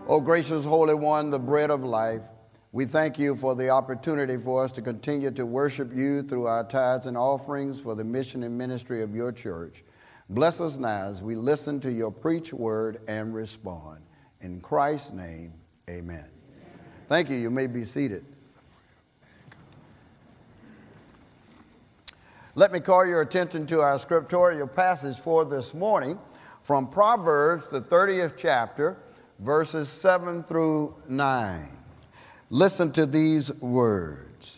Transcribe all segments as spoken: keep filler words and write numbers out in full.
O gracious Holy One, the bread of life, we thank you for the opportunity for us to continue to worship you through our tithes and offerings for the mission and ministry of your church. Bless us now as we listen to your preached word and respond. In Christ's name, amen. Thank you. You may be seated. Let me call your attention to our scriptorial passage for this morning from Proverbs, the thirtieth chapter, verses seven through nine. Listen to these words.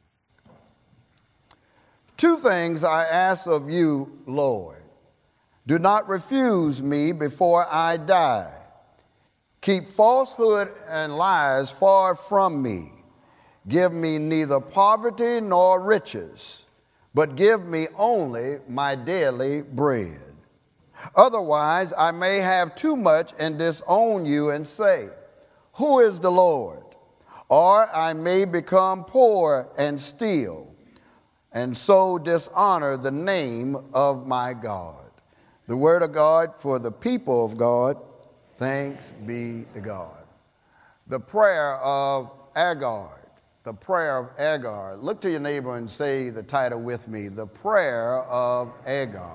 Two things I ask of you, Lord. Do not refuse me before I die. Keep falsehood and lies far from me. Give me neither poverty nor riches, but give me only my daily bread. Otherwise, I may have too much and disown you and say, who is the Lord? Or I may become poor and steal, and so dishonor the name of my God. The word of God for the people of God. Thanks be to God. The prayer of Agar. The prayer of Agar. Look to your neighbor and say the title with me. The prayer of Agar.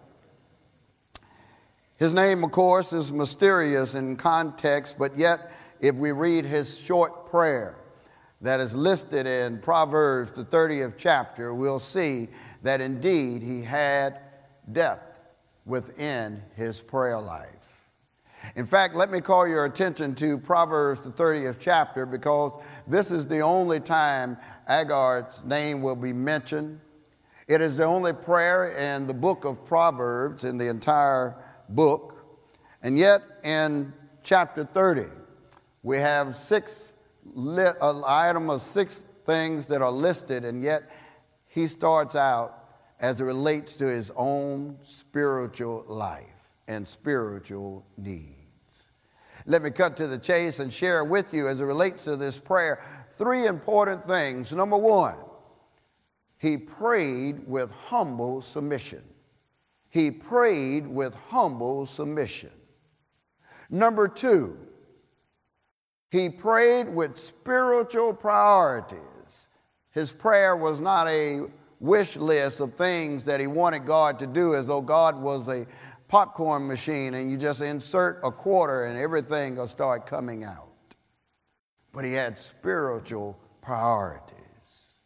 His name, of course, is mysterious in context, but yet if we read his short prayer that is listed in Proverbs, the thirtieth chapter, we'll see that indeed he had depth within his prayer life. In fact, let me call your attention to Proverbs, the thirtieth chapter, because this is the only time Agar's name will be mentioned. It is the only prayer in the book of Proverbs, in the entire book. And yet in chapter thirty, we have six li- an item of six things that are listed, and yet he starts out as it relates to his own spiritual life and spiritual needs. Let me cut to the chase and share with you, as it relates to this prayer, three important things. Number one, he prayed with humble submission. He prayed with humble submission. Number two, he prayed with spiritual priorities. His prayer was not a wish list of things that he wanted God to do, as though God was a popcorn machine and you just insert a quarter and everything will start coming out. But he had spiritual priorities.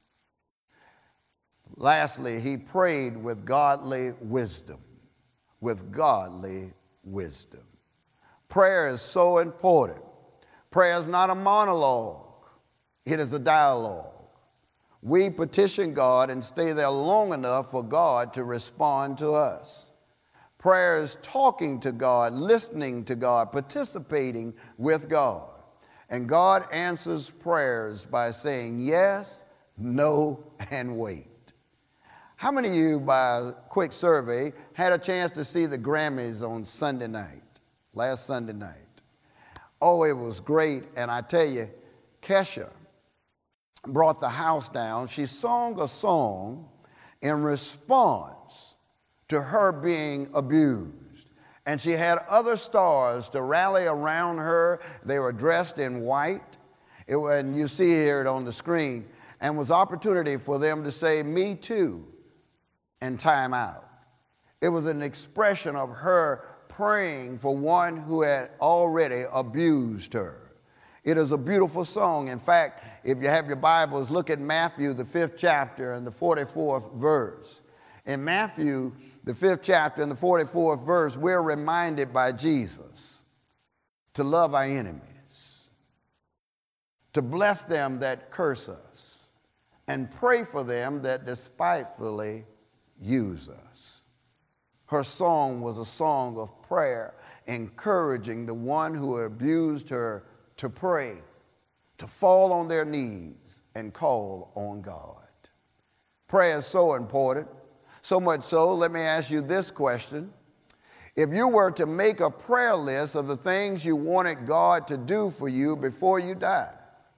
Lastly, he prayed with godly wisdom. With godly wisdom. Prayer is so important. Prayer is not a monologue. It is a dialogue. We petition God and stay there long enough for God to respond to us. Prayer is talking to God, listening to God, participating with God. And God answers prayers by saying yes, no, and wait. How many of you, by a quick survey, had a chance to see the Grammys on Sunday night, last Sunday night? Oh, it was great. And I tell you, Kesha brought the house down. She sang a song in response to her being abused. And she had other stars to rally around her. They were dressed in white. It, and you see here it on the screen. And was opportunity for them to say, me too, and time out. It was an expression of her praying for one who had already abused her. It is a beautiful song. In fact, if you have your Bibles, look at Matthew, the fifth chapter and the forty-fourth verse. In Matthew, the fifth chapter and the forty-fourth verse, we're reminded by Jesus to love our enemies, to bless them that curse us, and pray for them that despitefully use us. Her song was a song of prayer, encouraging the one who abused her to pray, to fall on their knees and call on God. Prayer is so important, so much so, let me ask you this question. If you were to make a prayer list of the things you wanted God to do for you before you die,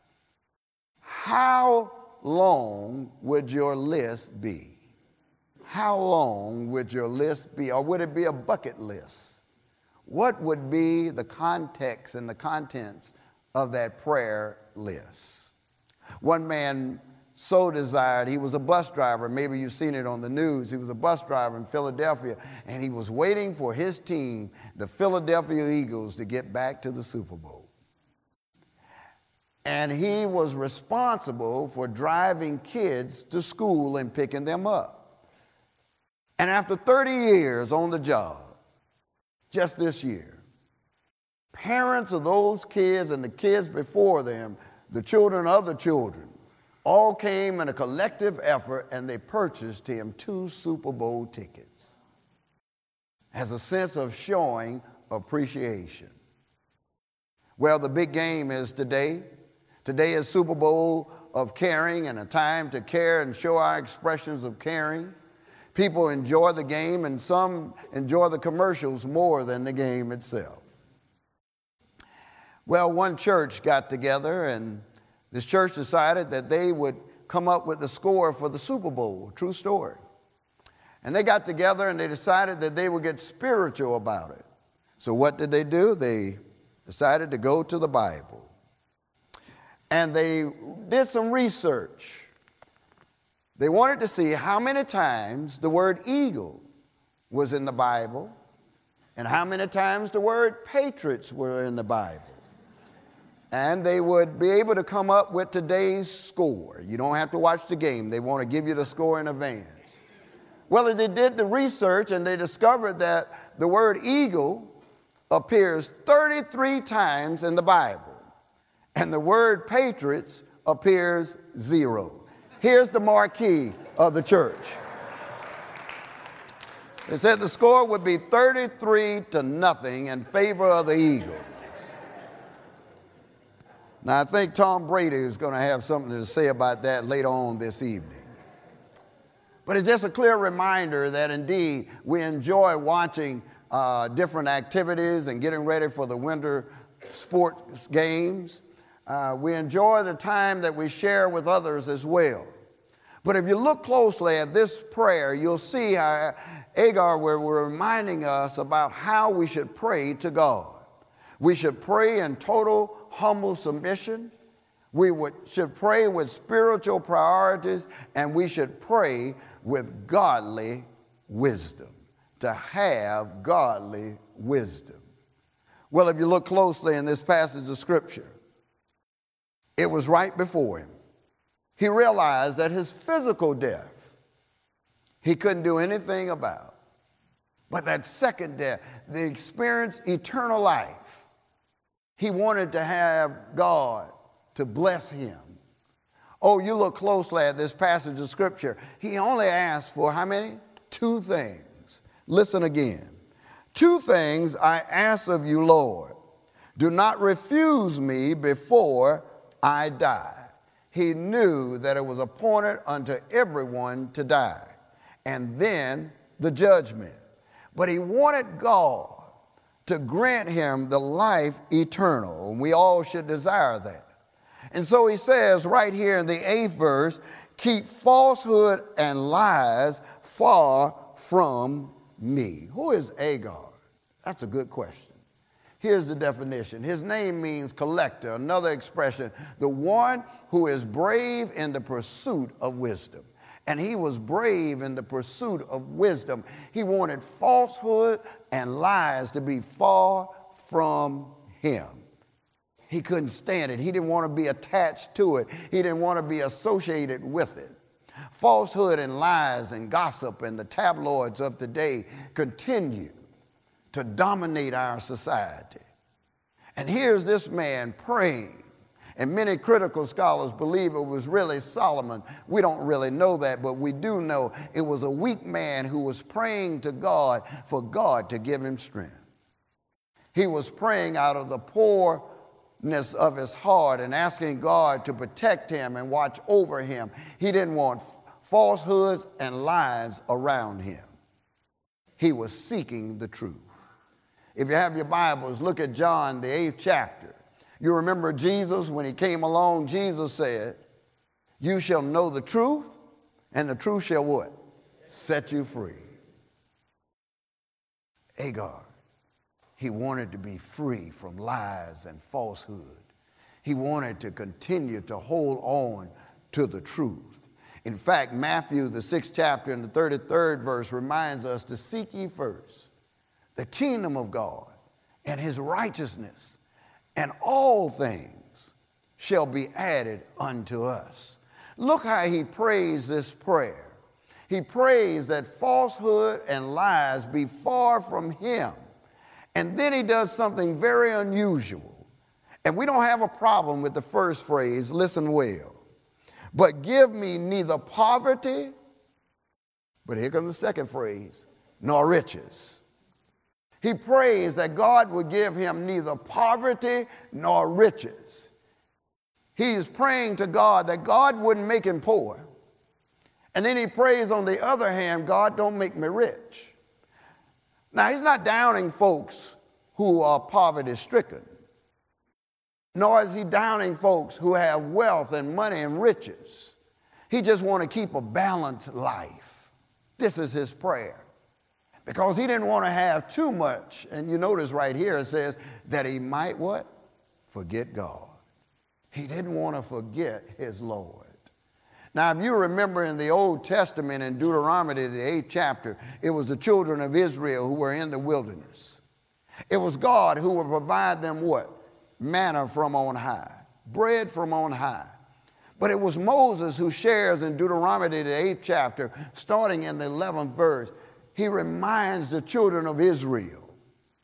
how long would your list be? How long would your list be? Or would it be a bucket list? what would be the context and the contents of that prayer list? One man so desired, he was a bus driver, maybe you've seen it on the news, he was a bus driver in Philadelphia, and he was waiting for his team, the Philadelphia Eagles, to get back to the Super Bowl. And he was responsible for driving kids to school and picking them up. And after thirty years on the job, just this year, parents of those kids and the kids before them, the children of the children, all came in a collective effort and they purchased him two Super Bowl tickets as a sense of showing appreciation. Well, the big game is today. Today is Super Bowl of caring and a time to care and show our expressions of caring. People enjoy the game and some enjoy the commercials more than the game itself. Well, one church got together and this church decided that they would come up with the score for the Super Bowl, true story. And they got together and they decided that they would get spiritual about it. So what did they do? They decided to go to the Bible. And they did some research. They wanted to see how many times the word eagle was in the Bible and how many times the word patriots were in the Bible. And they would be able to come up with today's score. You don't have to watch the game. They want to give you the score in advance. Well, they did the research and they discovered that the word eagle appears thirty-three times in the Bible. And the word patriots appears zero. Here's the marquee of the church. It said the score would be thirty-three to nothing in favor of the Eagles. Now, I think Tom Brady is going to have something to say about that later on this evening. But it's just a clear reminder that indeed we enjoy watching uh, different activities and getting ready for the winter sports games. Uh, we enjoy the time that we share with others as well. But if you look closely at this prayer, you'll see how Agar were reminding us about how we should pray to God. We should pray in total humble submission. We would, should pray with spiritual priorities, and we should pray with godly wisdom, to have godly wisdom. Well, if you look closely in this passage of Scripture, it was right before him. He realized that his physical death, he couldn't do anything about. But that second death, the experience eternal life, he wanted to have God to bless him. Oh, you look closely at this passage of Scripture. He only asked for how many? Two things. Listen again. Two things I ask of you, Lord. Do not refuse me before I die. He knew that it was appointed unto everyone to die, and then the judgment. But he wanted God to grant him the life eternal, and we all should desire that. And so he says right here in the eighth verse, keep falsehood and lies far from me. Who is Agar? That's a good question. Here's the definition. His name means collector. Another expression, the one who is brave in the pursuit of wisdom. And he was brave in the pursuit of wisdom. He wanted falsehood and lies to be far from him. He couldn't stand it. He didn't want to be attached to it. He didn't want to be associated with it. Falsehood and lies and gossip and the tabloids of today continue to dominate our society. And here's this man praying. And many critical scholars believe it was really Solomon. We don't really know that, but we do know it was a weak man who was praying to God for God to give him strength. He was praying out of the poorness of his heart and asking God to protect him and watch over him. He didn't want falsehoods and lies around him. He was seeking the truth. If you have your Bibles, look at John, the eighth chapter. You remember Jesus, when he came along, Jesus said, you shall know the truth, and the truth shall what? Set you free. Agar. He wanted to be free from lies and falsehood. He wanted to continue to hold on to the truth. In fact, Matthew, the sixth chapter and the thirty-third verse reminds us to seek ye first the kingdom of God and his righteousness, and all things shall be added unto us. Look how he prays this prayer. He prays that falsehood and lies be far from him. And then he does something very unusual. And we don't have a problem with the first phrase, listen well. But give me neither poverty, but here comes the second phrase, nor riches. He prays that God would give him neither poverty nor riches. He is praying to God that God wouldn't make him poor. And then he prays on the other hand, God, don't make me rich. Now, he's not downing folks who are poverty stricken, nor is he downing folks who have wealth and money and riches. He just wants to keep a balanced life. This is his prayer. Because he didn't want to have too much. And you notice right here it says that he might what? Forget God. He didn't want to forget his Lord. Now, if you remember in the Old Testament in Deuteronomy, the eighth chapter, it was the children of Israel who were in the wilderness. It was God who would provide them what? Manna from on high, bread from on high. But it was Moses who shares in Deuteronomy, the eighth chapter, starting in the eleventh verse. He reminds the children of Israel,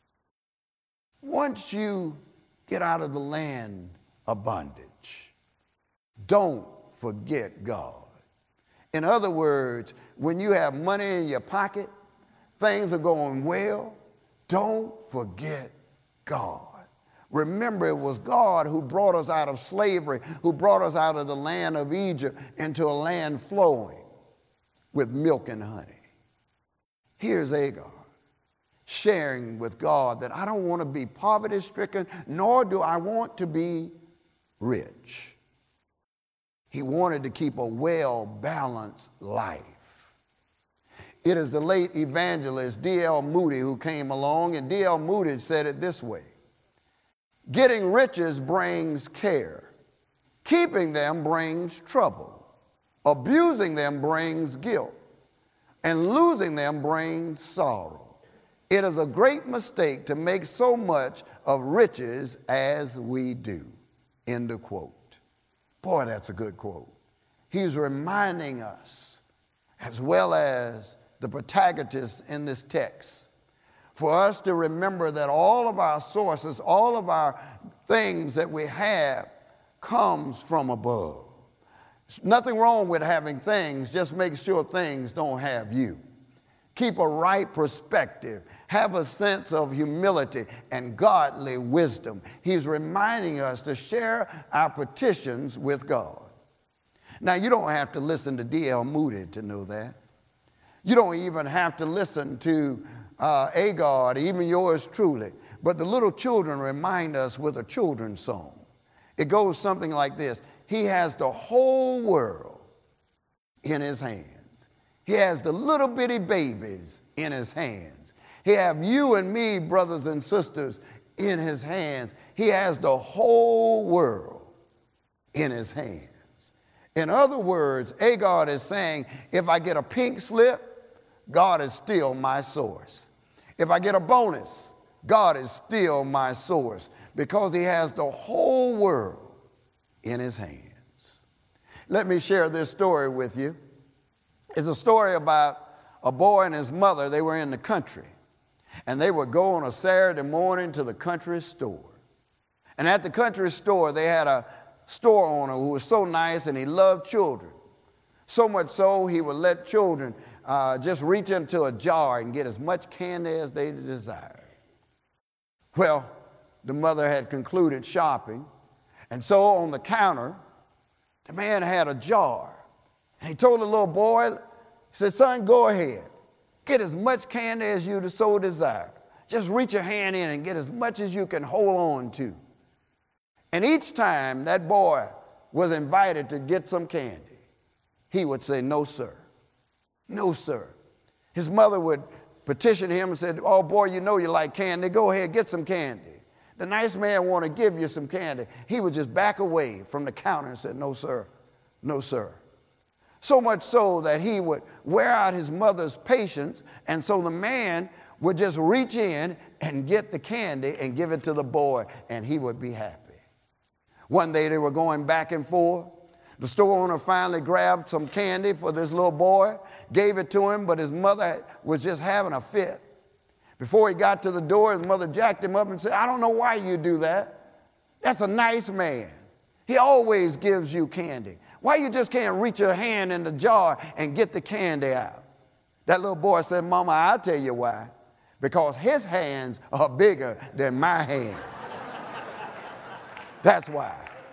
once you get out of the land of bondage, don't forget God. In other words, when you have money in your pocket, things are going well, don't forget God. Remember, it was God who brought us out of slavery, who brought us out of the land of Egypt into a land flowing with milk and honey. Here's Agar sharing with God that I don't want to be poverty stricken, nor do I want to be rich. He wanted to keep a well-balanced life. It is the late evangelist D L Moody who came along, and D L Moody said it this way: getting riches brings care. Keeping them brings trouble. Abusing them brings guilt. And losing them brings sorrow. It is a great mistake to make so much of riches as we do. End of quote. Boy, that's a good quote. He's reminding us, as well as the protagonists in this text, for us to remember that all of our sources, all of our things that we have comes from above. There's nothing wrong with having things, just make sure things don't have you. Keep a right perspective. Have a sense of humility and godly wisdom. He's reminding us to share our petitions with God. Now, you don't have to listen to D L Moody to know that. You don't even have to listen to uh, Agar, even yours truly. But the little children remind us with a children's song. It goes something like this. He has the whole world in his hands. He has the little bitty babies in his hands. He have you and me, brothers and sisters, in his hands. He has the whole world in his hands. In other words, Agar is saying, if I get a pink slip, God is still my source. If I get a bonus, God is still my source, because he has the whole world in his hands. Let me share this story with you. It's a story about a boy and his mother. They were in the country, and they would go on a Saturday morning to the country store. And at the country store, they had a store owner who was so nice, and he loved children. So much so, he would let children uh, just reach into a jar and get as much candy as they desired. Well, the mother had concluded shopping, and so on the counter, the man had a jar. And he told the little boy, he said, son, go ahead. Get as much candy as you so desire. Just reach your hand in and get as much as you can hold on to. And each time that boy was invited to get some candy, he would say, no, sir. No, sir. His mother would petitioned him and said, oh, boy, you know you like candy. Go ahead, get some candy. The nice man want to give you some candy. He would just back away from the counter and said, no, sir, no, sir. So much so that he would wear out his mother's patience, and so the man would just reach in and get the candy and give it to the boy, and he would be happy. One day they were going back and forth. The store owner finally grabbed some candy for this little boy, gave it to him, but his mother was just having a fit. Before he got to the door, his mother jacked him up and said, I don't know why you do that. That's a nice man. He always gives you candy. Why you just can't reach your hand in the jar and get the candy out? That little boy said, Mama, I'll tell you why. Because his hands are bigger than my hands. That's why.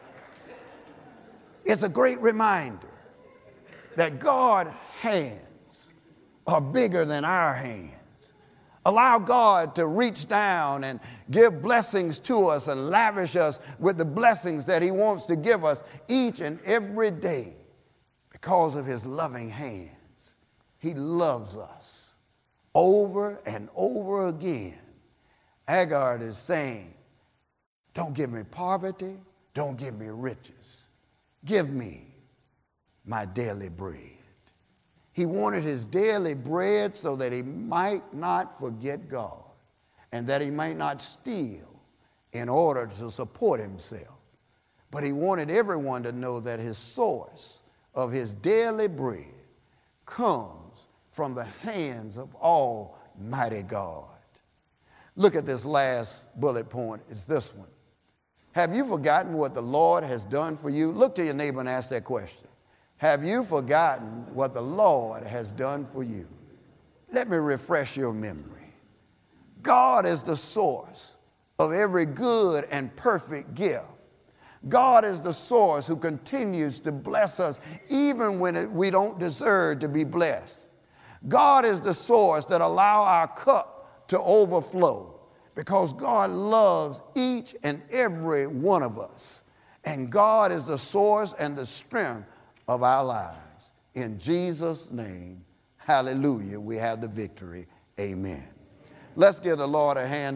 It's a great reminder that God's hands are bigger than our hands. Allow God to reach down and give blessings to us and lavish us with the blessings that he wants to give us each and every day because of his loving hands. He loves us over and over again. Hagar is saying, don't give me poverty, don't give me riches. Give me my daily bread. He wanted his daily bread so that he might not forget God and that he might not steal in order to support himself. But he wanted everyone to know that his source of his daily bread comes from the hands of Almighty God. Look at this last bullet point. It's this one. Have you forgotten what the Lord has done for you? Look to your neighbor and ask that question. Have you forgotten what the Lord has done for you? Let me refresh your memory. God is the source of every good and perfect gift. God is the source who continues to bless us even when it, we don't deserve to be blessed. God is the source that allows our cup to overflow because God loves each and every one of us. And God is the source and the strength of our lives. In Jesus' name, hallelujah, we have the victory. Amen. Let's give the Lord a hand.